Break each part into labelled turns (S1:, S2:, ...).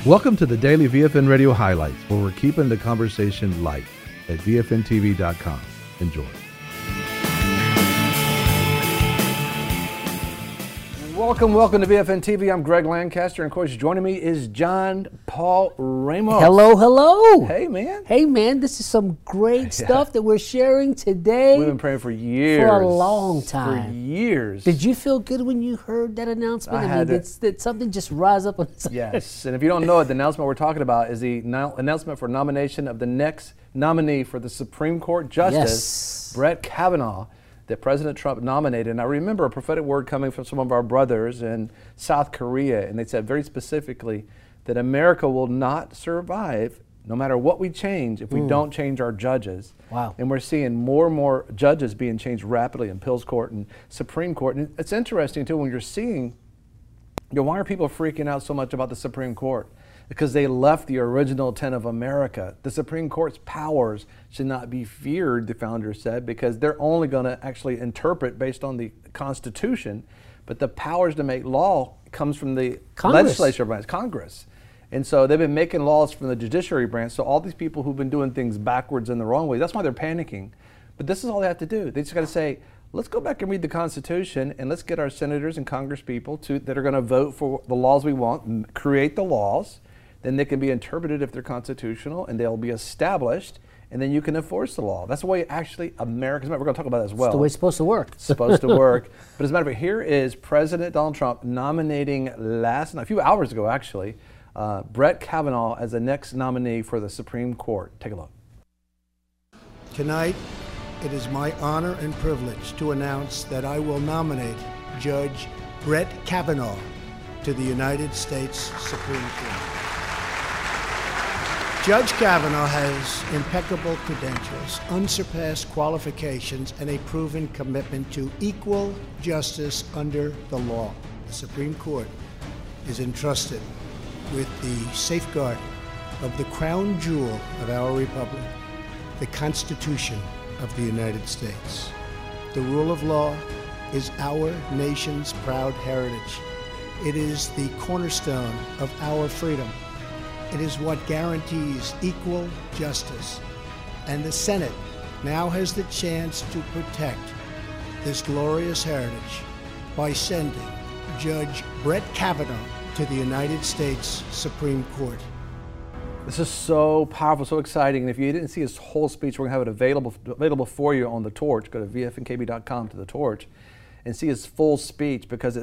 S1: Welcome to the Daily VFN Radio Highlights, where we're keeping the conversation light at VFNTV.com. Enjoy. Welcome to VFN TV. I'm Greg Lancaster, and of course, joining me is John Paul Ramos.
S2: Hello.
S1: Hey, man.
S2: Hey, man, this is some great stuff that we're sharing today.
S1: We've been praying for years.
S2: For a long time.
S1: For years.
S2: Did you feel good when you heard that announcement?
S1: I mean,
S2: did something just rise up on the side?
S1: Yes, and if you don't know it, the announcement we're talking about is the announcement for nomination of the next nominee for the Supreme Court Justice, Brett Kavanaugh, that President Trump nominated. And I remember a prophetic word coming from some of our brothers in South Korea, and they said very specifically that America will not survive, no matter what we change, if we don't change our judges.
S2: Wow.
S1: And we're seeing more and more judges being changed rapidly in Appeals Court and Supreme Court. And it's interesting, too, when you're seeing, why are people freaking out so much about the Supreme Court? Because they left the original intent of America. The Supreme Court's powers should not be feared, the founders said, because they're only going to actually interpret based on the Constitution. But the powers to make law comes from the legislature branch, Congress. And so they've been making laws from the judiciary branch. So all these people who've been doing things backwards and the wrong way, that's why they're panicking. But this is all they have to do. They just got to say, let's go back and read the Constitution, and let's get our senators and Congress people that are going to vote for the laws we want, create the laws. Then they can be interpreted if they're constitutional, and they'll be established, and then you can enforce the law. That's the way actually America, we're going to talk about that as well.
S2: It's the way it's supposed to work.
S1: It's supposed to work. But as a matter of fact, here is President Donald Trump nominating last night, a few hours ago actually, Brett Kavanaugh as the next nominee for the Supreme Court. Take a look.
S3: Tonight, it is my honor and privilege to announce that I will nominate Judge Brett Kavanaugh to the United States Supreme Court. Judge Kavanaugh has impeccable credentials, unsurpassed qualifications, and a proven commitment to equal justice under the law. The Supreme Court is entrusted with the safeguard of the crown jewel of our republic, the Constitution of the United States. The rule of law is our nation's proud heritage. It is the cornerstone of our freedom. It is what guarantees equal justice. And the Senate now has the chance to protect this glorious heritage by sending Judge Brett Kavanaugh to the United States Supreme Court.
S1: This is so powerful, so exciting. And if you didn't see his whole speech, we're going to have it available for you on the Torch. Go to vfnkb.com to the Torch and see his full speech, because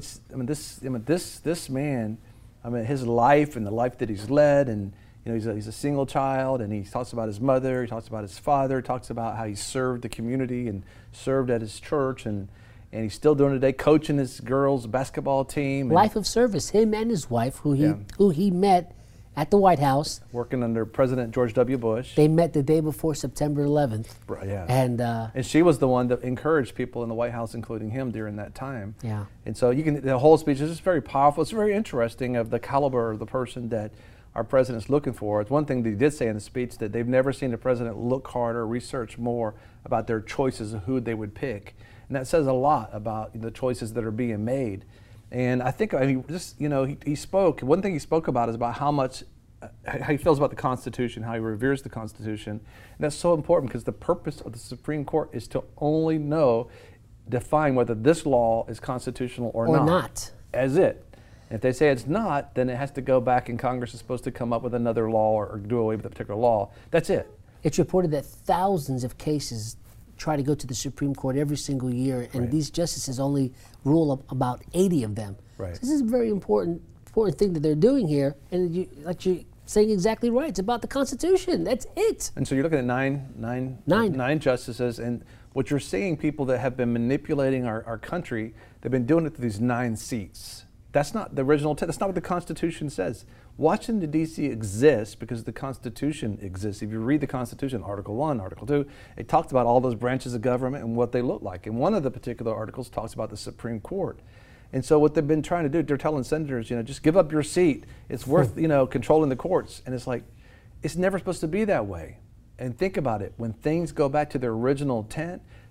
S1: this man, his life and the life that he's led, and he's a single child, and he talks about his mother, he talks about his father, he talks about how he served the community and served at his church, and he's still doing it today, coaching his girls' basketball team.
S2: Life of service, him and his wife, who he met at the White House.
S1: Working under President George W. Bush.
S2: They met the day before September 11th.
S1: Yeah.
S2: And
S1: she was the one that encouraged people in the White House, including him, during that time.
S2: Yeah.
S1: And so the whole speech is just very powerful. It's very interesting of the caliber of the person that our president's looking for. It's one thing that he did say in the speech, that they've never seen the president look harder, research more about their choices of who they would pick. And that says a lot about the choices that are being made. And I think he spoke. One thing he spoke about is about how he feels about the Constitution, how he reveres the Constitution. And that's so important, because the purpose of the Supreme Court is to only define whether this law is constitutional or not. As it. And if they say it's not, then it has to go back, and Congress is supposed to come up with another law or do away with a particular law. That's it.
S2: It's reported that thousands of cases try to go to the Supreme Court every single year, and these justices only rule about 80 of them.
S1: Right.
S2: So this is a very important thing that they're doing here, and like you're saying exactly right. It's about the Constitution. That's it.
S1: And so you're looking at nine justices, and what you're seeing, people that have been manipulating our country, they've been doing it to these 9 seats. That's not the original intent. That's not what the Constitution says. Washington, D.C. exists because the Constitution exists. If you read the Constitution, Article 1, Article 2, it talks about all those branches of government and what they look like. And one of the particular articles talks about the Supreme Court. And so what they've been trying to do, they're telling senators, just give up your seat. It's worth, controlling the courts. And it's like, it's never supposed to be that way. And think about it. When things go back to their original intent,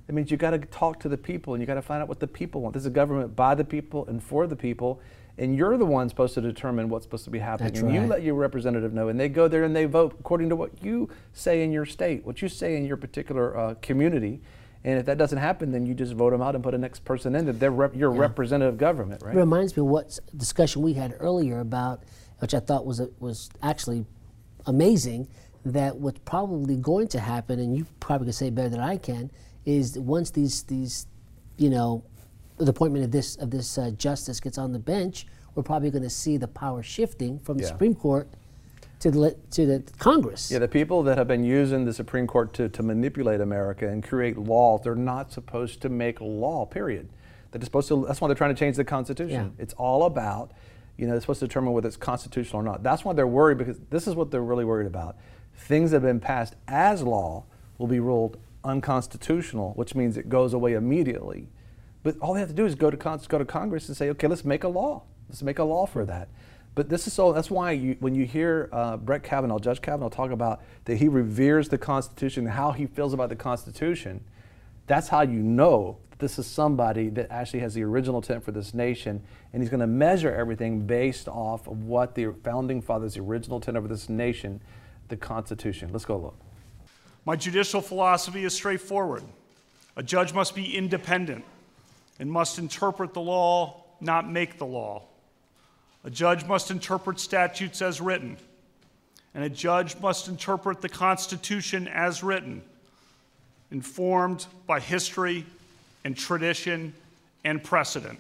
S1: It means you got to talk to the people and you got to find out what the people want. This is a government by the people and for the people, and you're the one supposed to determine what's supposed to be happening.
S2: That's
S1: and you
S2: right.
S1: let your representative know, and they go there and they vote according to what you say in your state, what you say in your particular community. And if that doesn't happen, then you just vote them out and put a next person in. They're your representative government, right?
S2: It reminds me of what discussion we had earlier about, which I thought was actually amazing, that what's probably going to happen, and you probably can say it better than I can, is that once these you know, the appointment of this justice gets on the bench, we're probably going to see the power shifting from the Supreme Court to the Congress.
S1: Yeah, the people that have been using the Supreme Court to manipulate America and create laws, they're not supposed to make law, period. They're supposed to, that's why they're trying to change the Constitution.
S2: Yeah.
S1: It's all about, you know, they're supposed to determine whether it's constitutional or not. That's why they're worried, because this is what they're really worried about. Things that have been passed as law will be ruled unconstitutional, which means it goes away immediately. But all they have to do is go to Congress and say, okay, let's make a law. Let's make a law for that. But this is so. That's why when you hear Brett Kavanaugh, Judge Kavanaugh, talk about that he reveres the Constitution, how he feels about the Constitution, that's how you know that this is somebody that actually has the original intent for this nation, and he's going to measure everything based off of what the founding fathers, the original intent of this nation, the Constitution. Let's go look.
S4: My judicial philosophy is straightforward. A judge must be independent and must interpret the law, not make the law. A judge must interpret statutes as written, and a judge must interpret the Constitution as written, informed by history and tradition and precedent.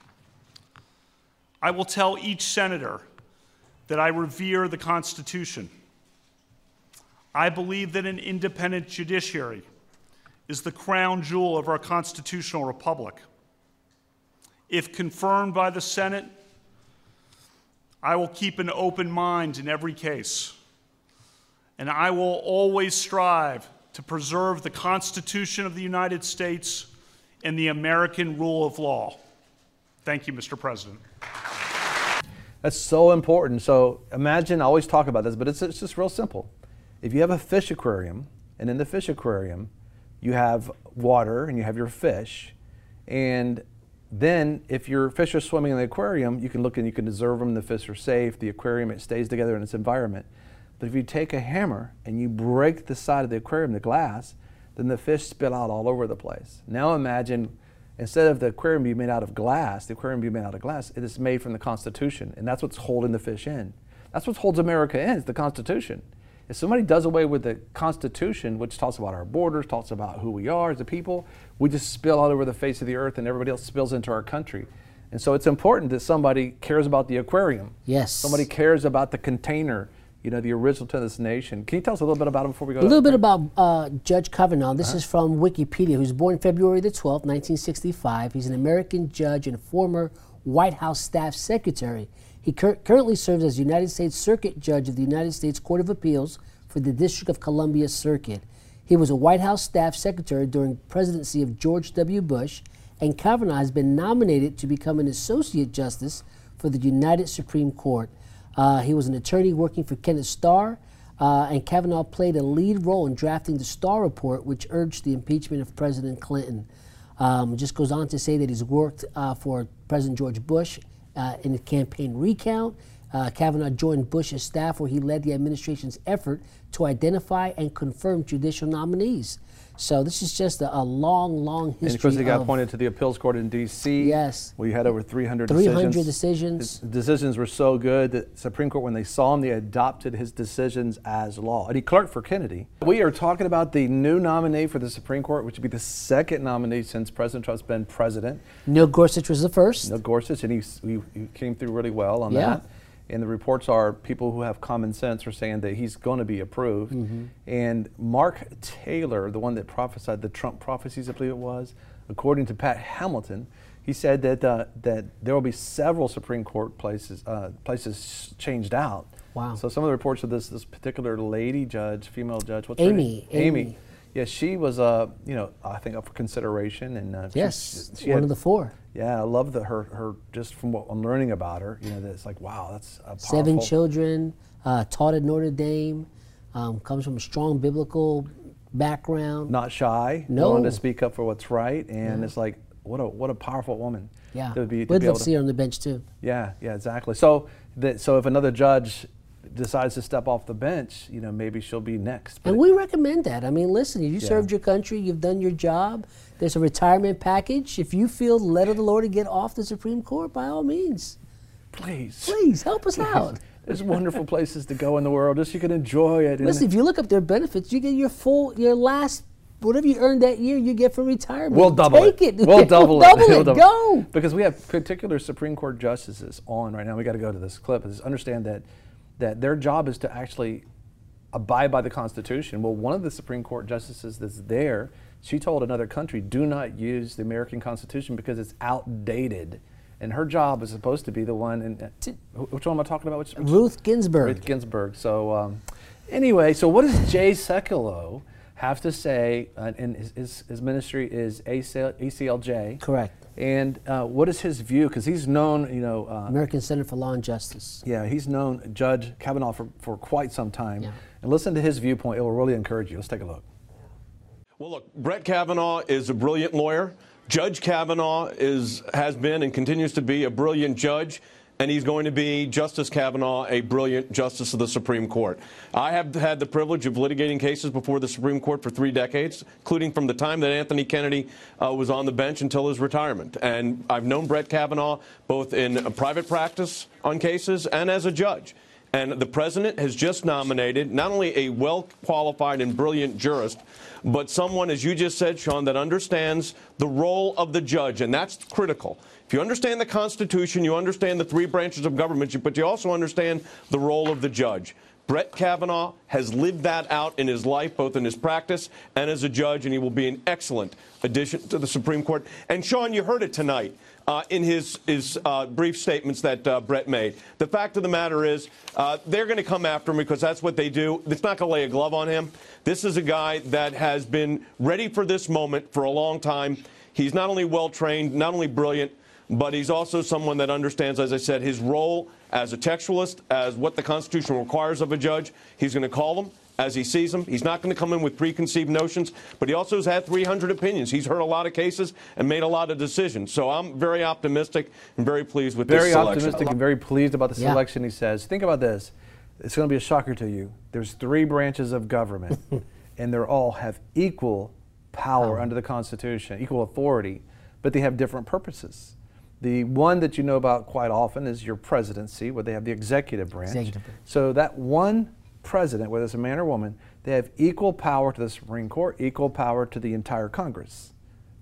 S4: I will tell each senator that I revere the Constitution. I believe that an independent judiciary is the crown jewel of our constitutional republic. If confirmed by the Senate, I will keep an open mind in every case, and I will always strive to preserve the Constitution of the United States and the American rule of law. Thank you, Mr. President.
S1: That's so important. So imagine, I always talk about this, but it's just real simple. If you have a fish aquarium, and in the fish aquarium, you have water and you have your fish, and then if your fish are swimming in the aquarium, you can look and you can observe them, the fish are safe, the aquarium, it stays together in its environment. But if you take a hammer and you break the side of the aquarium, the glass, then the fish spill out all over the place. Now imagine, instead of the aquarium being made out of glass, the aquarium being made out of glass, it is made from the Constitution, and that's what's holding the fish in. That's what holds America in, is the Constitution. If somebody does away with the Constitution, which talks about our borders, talks about who we are as a people, we just spill all over the face of the earth and everybody else spills into our country. And so it's important that somebody cares about the aquarium.
S2: Yes.
S1: Somebody cares about the container, you know, the original to this nation. Can you tell us a little bit about him before we go?
S2: A little bit about Judge Kavanaugh. This is from Wikipedia. He was born February the 12th, 1965. He's an American judge and former White House staff secretary. He currently serves as United States Circuit Judge of the United States Court of Appeals for the District of Columbia Circuit. He was a White House staff secretary during the presidency of George W. Bush, and Kavanaugh has been nominated to become an associate justice for the United Supreme Court. He was an attorney working for Kenneth Starr, and Kavanaugh played a lead role in drafting the Starr Report, which urged the impeachment of President Clinton. Just goes on to say that he's worked for President George Bush in the campaign recount. Kavanaugh joined Bush's staff, where he led the administration's effort to identify and confirm judicial nominees. So this is just a long history.
S1: And of course, he got appointed to the appeals court in D.C.
S2: Yes.
S1: Where you had over 300
S2: decisions.
S1: His decisions were so good that Supreme Court, when they saw him, they adopted his decisions as law. And he clerked for Kennedy. We are talking about the new nominee for the Supreme Court, which would be the second nominee since President Trump's been president.
S2: Neil Gorsuch was the first.
S1: Neil Gorsuch, and he came through really well on that. And the reports are people who have common sense are saying that he's going to be approved. And Mark Taylor, the one that prophesied the Trump prophecies, I believe it was, according to Pat Hamilton, he said that that there will be several Supreme Court places changed out.
S2: Wow.
S1: So some of the reports of this particular lady judge, female judge, what's
S2: Amy.
S1: her name? Amy. Yeah, she was, you know, I think up for consideration, and
S2: yes,
S1: she
S2: one
S1: had,
S2: of the four.
S1: Yeah, I love her just from what I'm learning about her. You know, that it's like, wow, that's a powerful.
S2: 7 children, taught at Notre Dame, comes from a strong biblical background.
S1: Not shy,
S2: No.
S1: willing to speak up for what's right, and it's like, what a powerful woman.
S2: Yeah,
S1: to be
S2: we'd
S1: able
S2: love to see her on the bench too.
S1: Yeah, exactly. So if another judge decides to step off the bench, maybe she'll be next.
S2: And we recommend that. I mean, listen, you served your country, you've done your job. There's a retirement package. If you feel led of the Lord to get off the Supreme Court, by all means, please help us out.
S1: There's wonderful places to go in the world. Just you can enjoy it.
S2: Listen, if you look up their benefits, you get your last, whatever you earned that year, you get for retirement.
S1: We'll double
S2: Take it.
S1: We'll double it.
S2: Go.
S1: Because we have particular Supreme Court justices on right now. We got to go to this clip. Just understand that their job is to actually abide by the Constitution. Well, one of the Supreme Court justices that's there, she told another country, do not use the American Constitution because it's outdated. And her job is supposed to be the one, which one am I talking about?
S2: Ruth Ginsburg.
S1: Ruth Ginsburg. So anyway, so what does Jay Sekulow have to say? And his ministry is ACLJ.
S2: Correct.
S1: And what is his view? Because he's known,
S2: American Center for Law and Justice.
S1: Yeah, he's known Judge Kavanaugh for quite some time.
S2: Yeah.
S1: And listen to his viewpoint. It will really encourage you. Let's take a look.
S5: Well, look, Brett Kavanaugh is a brilliant lawyer. Judge Kavanaugh has been and continues to be a brilliant judge, and he's going to be, Justice Kavanaugh, a brilliant justice of the Supreme Court. I have had the privilege of litigating cases before the Supreme Court for 3 decades, including from the time that Anthony Kennedy was on the bench until his retirement. And I've known Brett Kavanaugh both in a private practice on cases and as a judge. And the president has just nominated not only a well-qualified and brilliant jurist, but someone, as you just said, Sean, that understands the role of the judge, and that's critical. If you understand the Constitution, you understand the 3 branches of government, but you also understand the role of the judge. Brett Kavanaugh has lived that out in his life, both in his practice and as a judge, and he will be an excellent addition to the Supreme Court. And, Sean, you heard it tonight in his brief statements that Brett made. The fact of the matter is they're going to come after him because that's what they do. It's not going to lay a glove on him. This is a guy that has been ready for this moment for a long time. He's not only well-trained, not only brilliant, but he's also someone that understands, as I said, his role as a textualist, as what the Constitution requires of a judge. He's going to call them as he sees them. He's not going to come in with preconceived notions, but he also has had 300 opinions. He's heard a lot of cases and made a lot of decisions. So I'm very optimistic and very pleased with this selection.
S1: Very optimistic and very pleased about the selection, he says. Think about this. It's going to be a shocker to you. There's 3 branches of government, and they all have equal power under the Constitution, equal authority, but they have different purposes. The one that you know about quite often is your presidency, where they have the executive branch. So that one president, whether it's a man or woman, they have equal power to the Supreme Court, equal power to the entire Congress.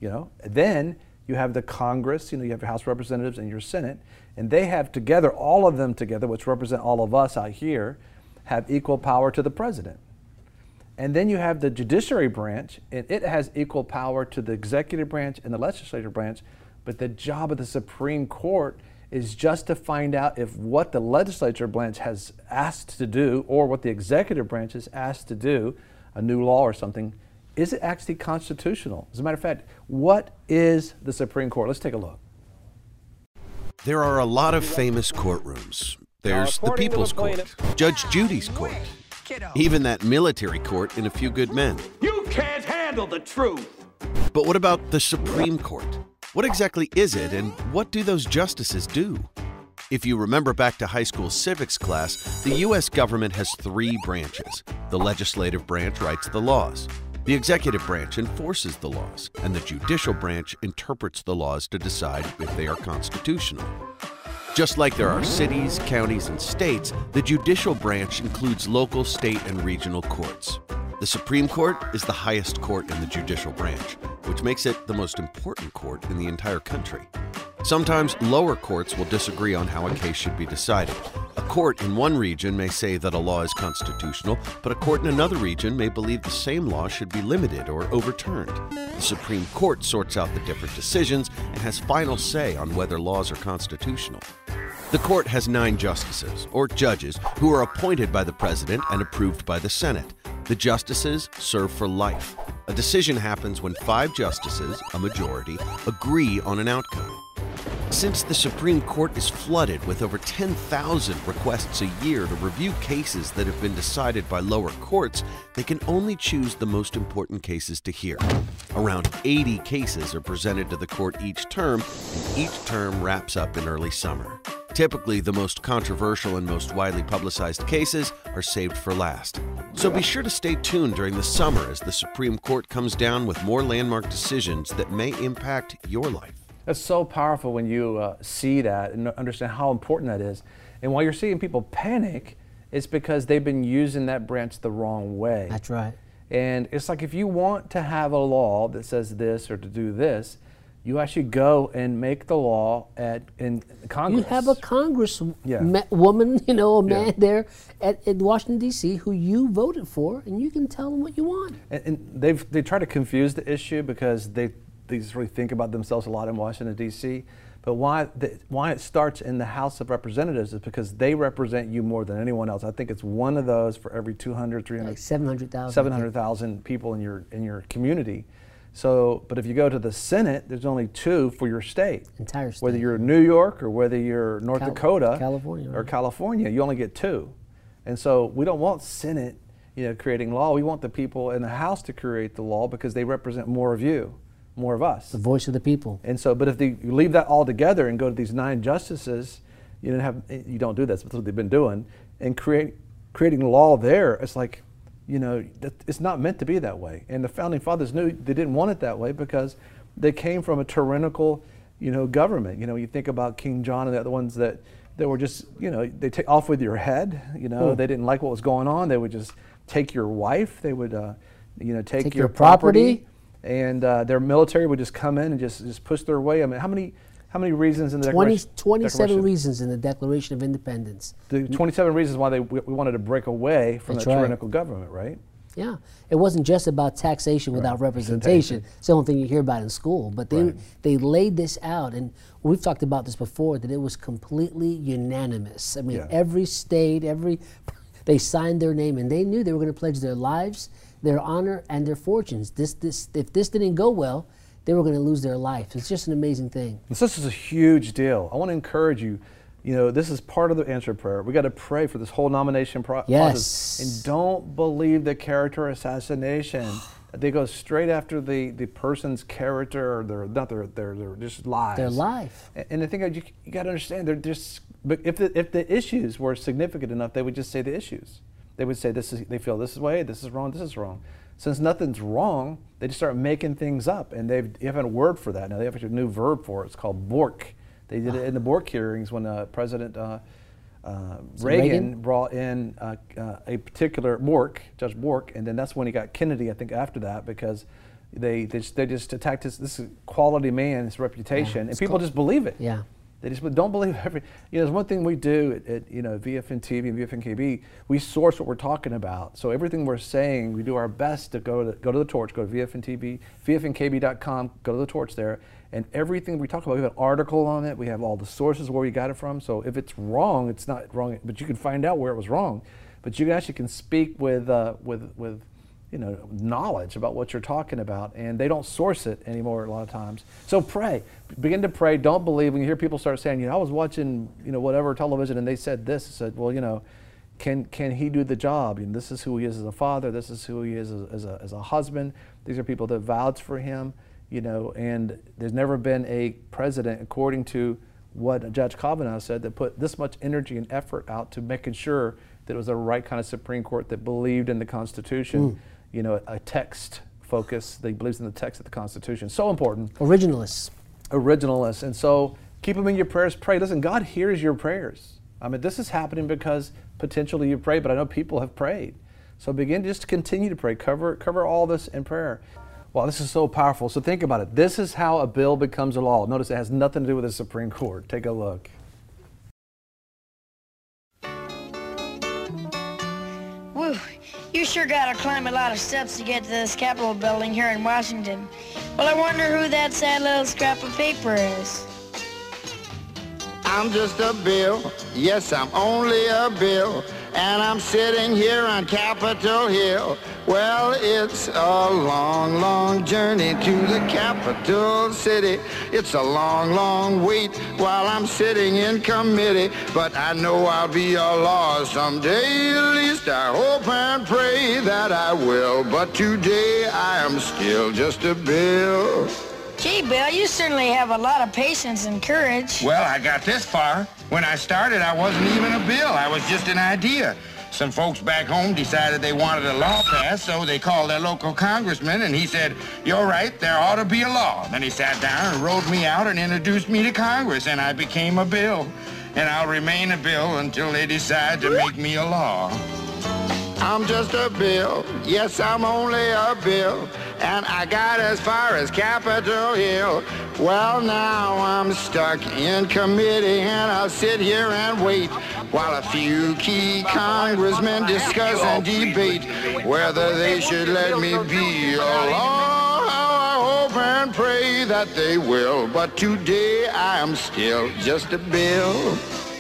S1: Then you have the Congress, you have your House of Representatives and your Senate, and they have together, all of them together, which represent all of us out here, have equal power to the president. And then you have the judiciary branch, and it has equal power to the executive branch and the legislative branch. But the job of the Supreme Court is just to find out if what the legislature branch has asked to do or what the executive branch is asked to do, a new law or something, is it actually constitutional? As a matter of fact, what is the Supreme Court? Let's take a look.
S6: There are a lot of famous courtrooms. There's the People's Court, Judge Judy's Court, even that military court in A Few Good Men.
S7: You can't handle the truth!
S6: But what about the Supreme Court? What exactly is it, and what do those justices do? If you remember back to high school civics class, the U.S. government has 3 branches. The legislative branch writes the laws. The executive branch enforces the laws, and the judicial branch interprets the laws to decide if they are constitutional. Just like there are cities, counties, and states, the judicial branch includes local, state, and regional courts. The Supreme Court is the highest court in the judicial branch, which makes it the most important court in the entire country. Sometimes lower courts will disagree on how a case should be decided. A court in one region may say that a law is constitutional, but a court in another region may believe the same law should be limited or overturned. The Supreme Court sorts out the different decisions and has final say on whether laws are constitutional. The court has 9 justices, or judges, who are appointed by the president and approved by the Senate. The justices serve for life. A decision happens when 5 justices, a majority, agree on an outcome. Since the Supreme Court is flooded with over 10,000 requests a year to review cases that have been decided by lower courts, they can only choose the most important cases to hear. Around 80 cases are presented to the court each term, and each term wraps up in early summer. Typically, the most controversial and most widely publicized cases are saved for last. So be sure to stay tuned during the summer as the Supreme Court comes down with more landmark decisions that may impact your life.
S1: It's so powerful when you see that and understand how important that is. And while you're seeing people panic, it's because they've been using that branch the wrong way.
S2: That's right.
S1: And it's like if you want to have a law that says this or to do this, you actually go and make the law in Congress.
S2: You have a congresswoman, a man there in Washington, D.C., who you voted for, and you can tell them what you want.
S1: And they try to confuse the issue because they just really think about themselves a lot in Washington, D.C. But why it starts in the House of Representatives is because they represent you more than anyone else. I think it's one of those for every 200, 300,
S2: like 700,000.
S1: 700,000 people in your community. So, but if you go to the Senate, there's only 2 for your state.
S2: Entire state.
S1: Whether you're New York or whether you're North Dakota,
S2: California,
S1: or California, you only get 2. And so we don't want Senate, creating law. We want the people in the House to create the law because they represent more of you, more of us.
S2: The voice of the people.
S1: And so, but if you leave that all together and go to these 9 justices, you don't do that. That's what they've been doing. And creating law there, it's like, it's not meant to be that way. And the Founding Fathers knew they didn't want it that way because they came from a tyrannical, government. You think about King John and the other ones that were just, they take off with your head. They didn't like what was going on. They would just take your wife. They would, take your property. And their military would just come in and just push their way. I mean, how many reasons in the
S2: 27 reasons in the Declaration of Independence.
S1: The 27 reasons why we wanted to break away from the tyrannical government, right?
S2: Yeah. It wasn't just about taxation without representation. It's the only thing you hear about in school. But they laid this out, and we've talked about this before, that it was completely unanimous. I mean, every state, they signed their name, and they knew they were going to pledge their lives, their honor, and their fortunes. If this didn't go well, they were going to lose their life. It's just an amazing thing.
S1: This is a huge deal. I want to encourage you. This is part of the answered prayer. We got to pray for this whole nomination process. And don't believe the character assassination. They go straight after the person's character, or their just lives.
S2: Their life.
S1: And the thing is, you got to understand, they're just. But if the issues were significant enough, they would just say the issues. They would say they feel this way, this is wrong, this is wrong. Since nothing's wrong, they just start making things up, and they have a word for that. Now they have a new verb for it. It's called Bork. They did it in the Bork hearings when President Reagan brought in a particular Judge Bork, and then that's when he got Kennedy, I think, after that, because they just attacked this quality man, his reputation, and people just believe it.
S2: Yeah.
S1: They just don't believe there's one thing we do at VFN TV and VFN KB. We source what we're talking about. So everything we're saying, we do our best to go to the Torch, go to VFN TV, VFNKB.com, go to the Torch there, and everything we talk about, we have an article on it. We have all the sources where we got it from. So if it's wrong, it's not wrong, but you can find out where it was wrong. But you actually can speak with knowledge about what you're talking about, and they don't source it anymore a lot of times. So pray, begin to pray. Don't believe when you hear people start saying, I was watching, whatever television, and they said this. I said, well, can he do the job? This is who he is as a father. This is who he is as a husband. These are people that vouched for him, and there's never been a president, according to what Judge Kavanaugh said, that put this much energy and effort out to making sure that it was the right kind of Supreme Court that believed in the Constitution. A text focus. They believes in the text of the Constitution. So important.
S2: Originalists.
S1: And so keep them in your prayers. Pray. Listen, God hears your prayers. I mean, this is happening because potentially you prayed, but I know people have prayed. So begin just to continue to pray. Cover all this in prayer. Wow, this is so powerful. So think about it. This is how a bill becomes a law. Notice it has nothing to do with the Supreme Court. Take a look.
S8: Woo. You sure gotta climb a lot of steps to get to this Capitol building here in Washington. Well, I wonder who that sad little scrap of paper is.
S9: I'm just a bill. Yes, I'm only a bill. and I'm sitting here on Capitol Hill. Well, it's a long, long journey to the capital city. It's a long, long wait while I'm sitting in committee, but I know I'll be a law someday. At least I hope and pray that I will, but today I am still just a bill.
S8: Gee, Bill, you certainly have a lot of patience and courage.
S9: Well, I got this far. When I started, I wasn't even a bill. I was just an idea. Some folks back home decided they wanted a law passed, so they called their local congressman, and he said, "You're right, there ought to be a law." Then he sat down and wrote me out and introduced me to Congress, and I became a bill. And I'll remain a bill until they decide to make me a law. I'm just a bill. Yes, I'm only a bill. And I got as far as Capitol Hill. Well, now I'm stuck in committee, and I'll sit here and wait while a few key congressmen discuss and debate whether they should let me be a law. I hope and pray that they will, but today I am still just a bill.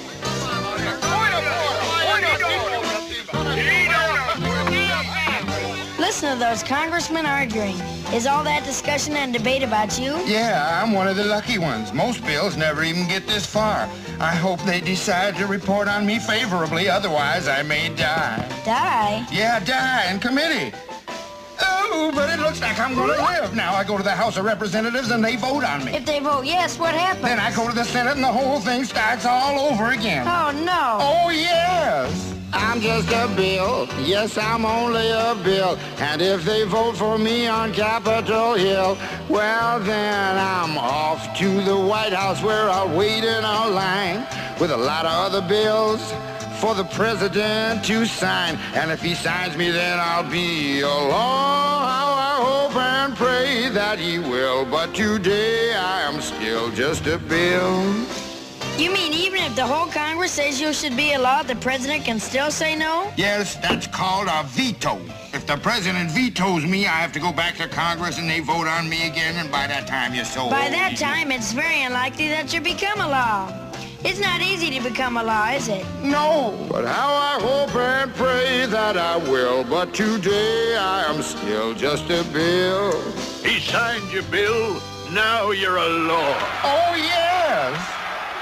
S8: Listen to those congressmen arguing. Is all that discussion and debate about you?
S9: Yeah, I'm one of the lucky ones. Most bills never even get this far. I hope they decide to report on me favorably, otherwise I may die.
S8: Die?
S9: Yeah, die in committee. Oh, but it looks like I'm going to live. Now I go to the House of Representatives and they vote on me.
S8: If they vote yes, what happens?
S9: Then I go to the Senate and the whole thing starts all over again.
S8: Oh, no.
S9: Oh, yes. I'm just a bill. Yes, I'm only a bill. And if they vote for me on Capitol Hill, well, then I'm off to the White House where I'll wait in a line with a lot of other bills for the president to sign. And if he signs me, then I'll be a law. How I hope and pray that he will. But today I am still just a bill.
S8: You mean even if the whole Congress says you should be a law, the president can still say no?
S9: Yes, that's called a veto. If the president vetoes me, I have to go back to Congress and they vote on me again, and by that time you're so
S8: By
S9: old.
S8: that time, it's very unlikely that you become a law. It's not easy to become a law, is it?
S9: No, but how I hope and pray that I will. But today I am still just a bill.
S7: He signed your bill. Now you're a law.
S9: Oh, yes.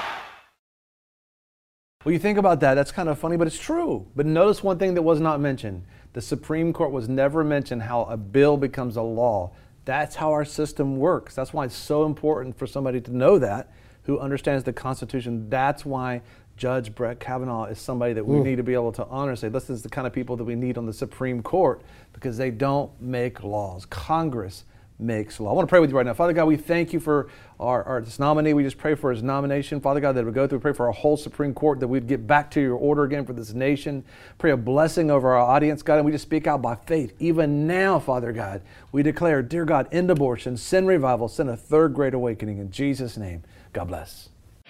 S1: Well, you think about that, that's kind of funny, but it's true. But notice one thing that was not mentioned. The Supreme Court was never mentioned how a bill becomes a law. That's how our system works. That's why it's so important for somebody to know that, who understands the Constitution. That's why Judge Brett Kavanaugh is somebody that we need to be able to honor. Say, this is the kind of people that we need on the Supreme Court, because they don't make laws. Congress makes law. I want to pray with you right now. Father God, we thank you for this nominee. We just pray for his nomination. Father God, that it would go through. We pray for our whole Supreme Court, that we'd get back to your order again for this nation. Pray a blessing over our audience, God, and we just speak out by faith. Even now, Father God, we declare, dear God, end abortion, send revival, send a third great awakening. In Jesus' name, God bless.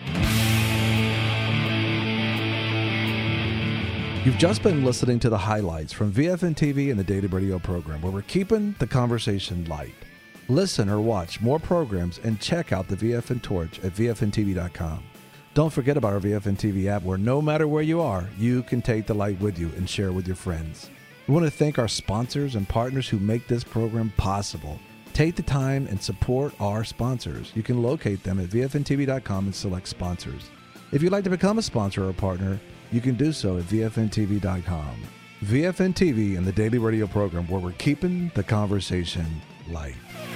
S1: You've just been listening to the highlights from VFN TV and the Daily Radio program, where we're keeping the conversation light. Listen or watch more programs and check out the VFN Torch at VFNTV.com. Don't forget about our VFN TV app, where no matter where you are, you can take the light with you and share with your friends. We want to thank our sponsors and partners who make this program possible. Take the time and support our sponsors. You can locate them at VFNTV.com and select sponsors. If you'd like to become a sponsor or a partner, you can do so at VFNTV.com. VFN TV and the Daily Radio program, where we're keeping the conversation light.